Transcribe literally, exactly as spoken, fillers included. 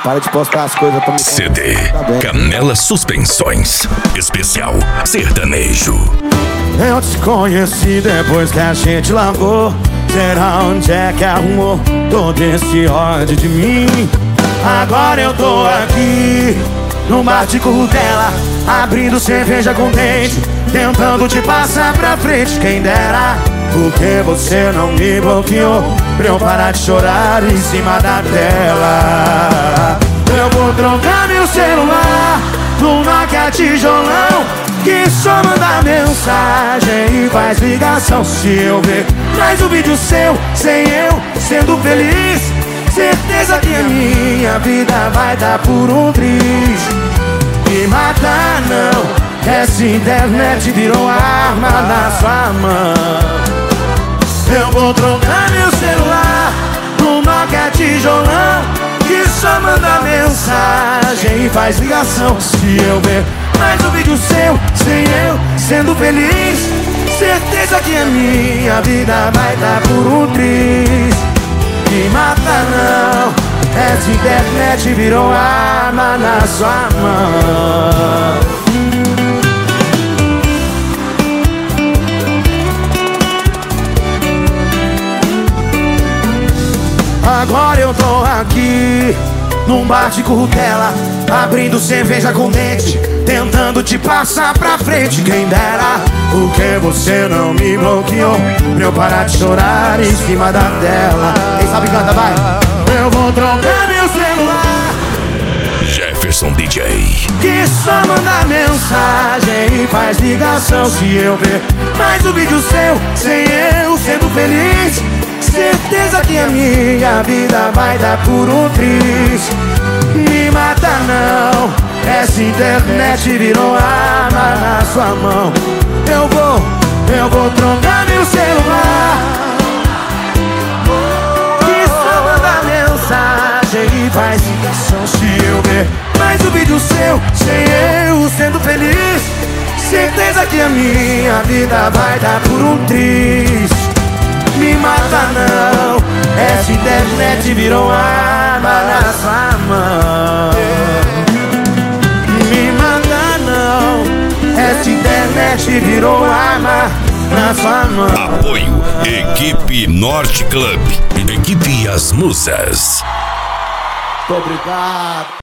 Para de postar as coisas pra me... C D Canela Suspensões Especial Sertanejo. Eu te conheci depois que a gente largou. Será onde é que arrumou todo esse ódio de mim? Agora eu tô aqui num bar de curtela, abrindo cerveja com dente, tentando te passar pra frente. Quem dera, porque você não me bloqueou pra eu parar de chorar em cima da tela. Eu vou trocar meu celular no Nokia tijolão, que só manda mensagem e faz ligação. Se eu ver mais um vídeo seu, sem eu sendo feliz, certeza que a minha vida vai dar por um triz. Me matar não, essa internet virou arma na sua mão. Eu vou trocar meu celular no Nokia tijolão, que só manda mensagem e faz ligação. Se eu ver mais um vídeo seu, sem eu sendo feliz, certeza que a minha vida vai dar por um triz. Me mata não, essa internet virou arma na sua mão. Agora eu tô aqui num bar de curtela, abrindo cerveja com dente, tentando te passar pra frente. Quem dera, porque você não me bloqueou pra eu parar de chorar em cima da tela. Quem sabe canta, vai. Eu vou trocar meu celular, Jefferson D J, que só manda mensagem e faz ligação. Se eu ver mais um vídeo seu, sem eu sendo feliz, certeza que a minha vida vai dar por um triz. Me mata não, essa internet virou arma na sua mão. Eu vou, eu vou trocar meu celular, que só manda mensagem e faz ligação. Se eu ver mais um vídeo seu, sem eu sendo feliz, certeza que a minha vida vai dar por um triz. Me mata não, essa internet virou arma na sua mão. Me mata não, essa internet virou arma na sua mão. Apoio Equipe Norte Club, Equipe As Musas. Muito obrigado.